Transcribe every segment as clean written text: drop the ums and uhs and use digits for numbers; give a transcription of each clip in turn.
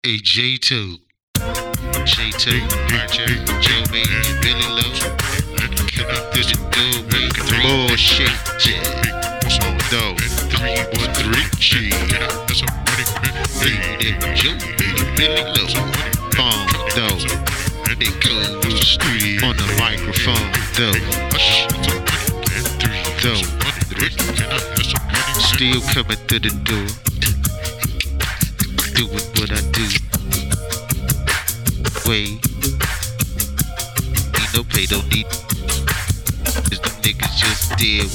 Hey, J2. J2, Joe B, and Billy Lowe. Coming through the doorway, bullshit. Though, 313 G. Hey, Joe B, and Billy Lowe. Phone, though. They go to the studio on the microphone, though. Still coming through the door. Doing what I do. Wait. Need no pay, don't need. Cause them niggas just deal.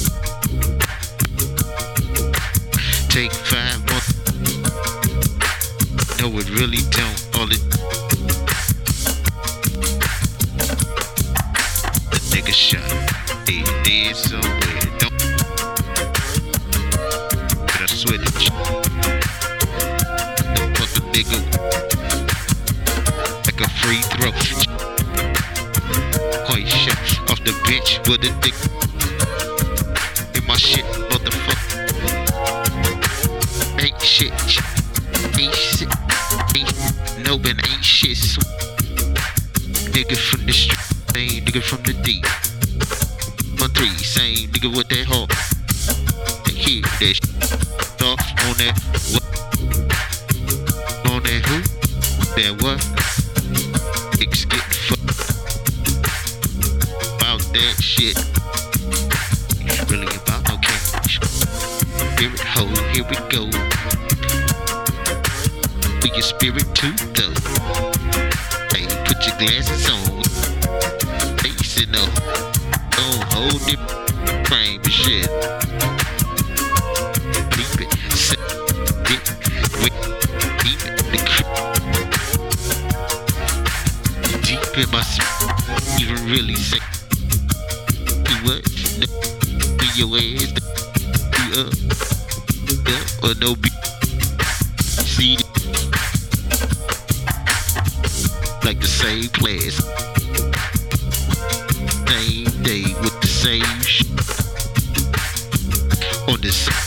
Take 5 months. No, it really don't. All it. The nigga shot. He did somewhere. Don't. But I swear to you. The fucking nigga. Like a free throw. Quite shot off the bench with a dick. In my shit, motherfucker. Ain't shit. Ain't shit. Ain't no, but ain't shit. Nigga from the street. Same nigga from the D. 1-3. Same nigga with that heart. They hear that shit. Off on that. What? On that who? That what? Niggas getting fucked about that shit. It's really about no cash. Spirit hole, here we go. Be your spirit too, though. Hey, put your glasses on. Facing up. Don't hold it. Frame and shit. Leave it. Set it. Wait. Keep it. The deep in my soul, even really sick. Do what? Be your ass. Be up. Or no be. See it. Like the same class. Same day with the same shit. On the same.